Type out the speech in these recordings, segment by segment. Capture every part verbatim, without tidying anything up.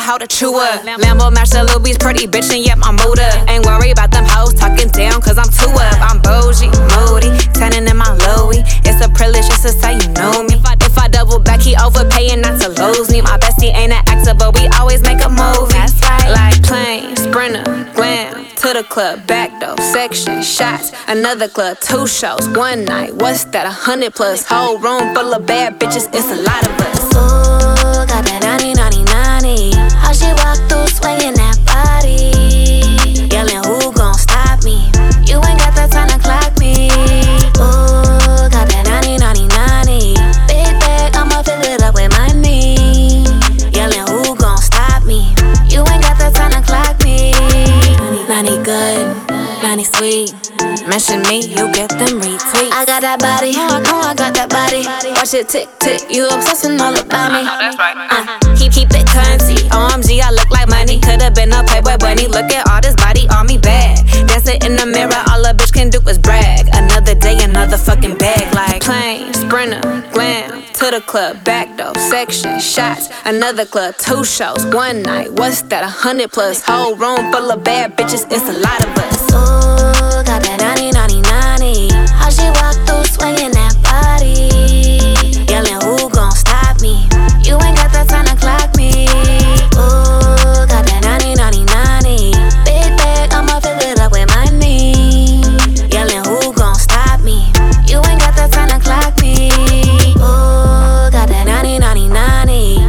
hoe to chew up. Lambo match the Lil B's pretty bitch, and yep, I'm mood up. Ain't worried about them hoes talking down, cause I'm too up. I'm bougie, moody, tanning in my Louis. It's a privilege just to say you know me. If I, if I double back, he overpaying not to lose me. My bestie ain't an actor, but we always make a movie. That's right. Like plane, sprinter, glam, to the club, back door, section, shots. Another club, two shows, one night. What's that? A hundred plus. Whole room full of bad bitches. It's a lot of us. Ooh, got that ninety, ninety, ninety. How she walk through swinging that body, yelling, who gon' stop me? You ain't got the time to clock me. Ooh, got that ninety, ninety, ninety. Big bag, I'ma fill it up with money. Yelling, who gon' stop me? You ain't got the time to clock me. ninety good, ninety sweet. Mention me, you get them retweets. I got that body, oh I know I got that body. Watch it tick tick, you obsessing all about me. That's right. Uh, keep keep it currency. O M G, I look like money. Could've been a Playboy bunny. Look at all this body on me bad. Dancing in the mirror, all a bitch can do is brag. Another day, another fucking bag. Like plane, sprinter, glam, to the club, back door, section, shots. Another club, two shows, one night. What's that? A hundred plus. Whole room full of bad bitches. It's a lot of us. Ooh, got that ninety, ninety, ninety. How she walk through swinging that body, yelling, who gon' stop me? You ain't got the time to clock me. Ooh, got that ninety, ninety, ninety. Big bag, I'ma fill it up with money. Yelling, who gon' stop me? You ain't got the time to clock me. Ooh, got that ninety, ninety, ninety.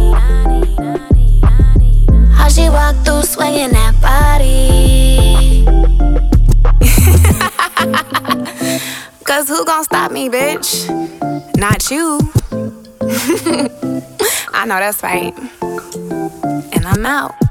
How she walk through swinging that body. Cause who gon' stop me, bitch? Not you. I know that's right. And I'm out.